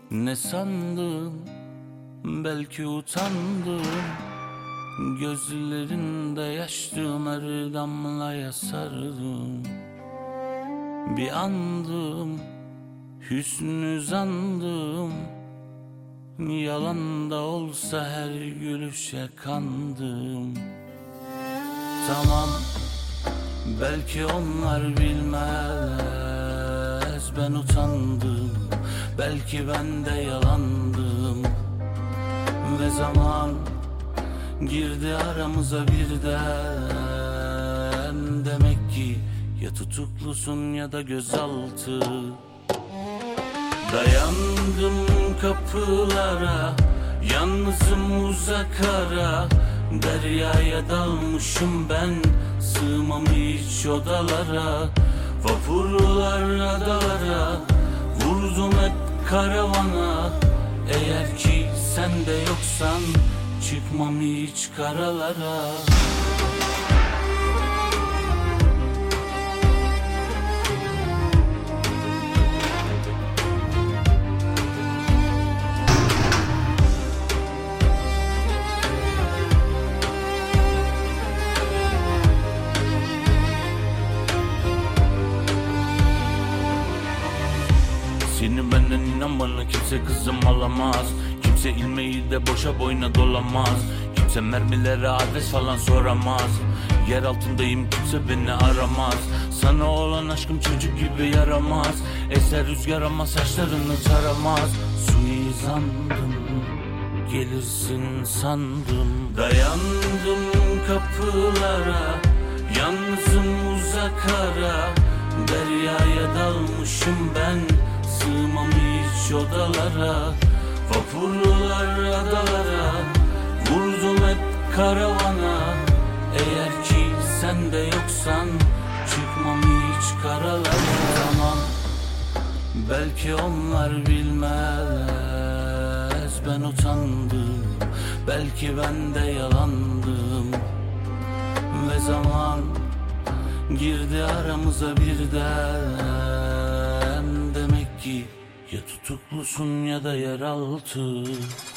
Ne sandın, belki utandım. Gözlerinde yaştım, her damlaya sardım. Bir andım, hüsnü zandım. Yalan da olsa her gülüşe kandım. Tamam, belki onlar bilmez, ben utandım. Belki ben de yalandım. Ve zaman girdi aramıza birden. Demek ki ya tutuklusun ya da gözaltı. Dayandım kapılara, yalnızım uzak ara. Deryaya dalmışım ben, sığmam hiç odalara. Vapurlar adalara, vurdum hep karavana. Eğer ki sen de yoksan, çıkmam hiç karalara. Seni benden inan bana kimse kızım alamaz. Kimse ilmeği de boşa boyuna dolamaz. Kimse mermilere adres falan soramaz. Yer altındayım, kimse beni aramaz. Sana olan aşkım çocuk gibi yaramaz. Eser rüzgar ama saçlarını taramaz. Suizandım, gelirsin sandım. Dayandım kapılara, yalnızım uzak ara. Deryaya dalmışım ben, sığmam hiç odalara. Vapurlar adalara, vurdum hep karavana. Eğer ki sen de yoksan, çıkmam hiç karalara. Tamam, belki onlar bilmez, ben utandım. Belki ben de yalandım. Ve zaman girdi aramıza birden. Demek ki ya tutuklusun ya da yeraltı.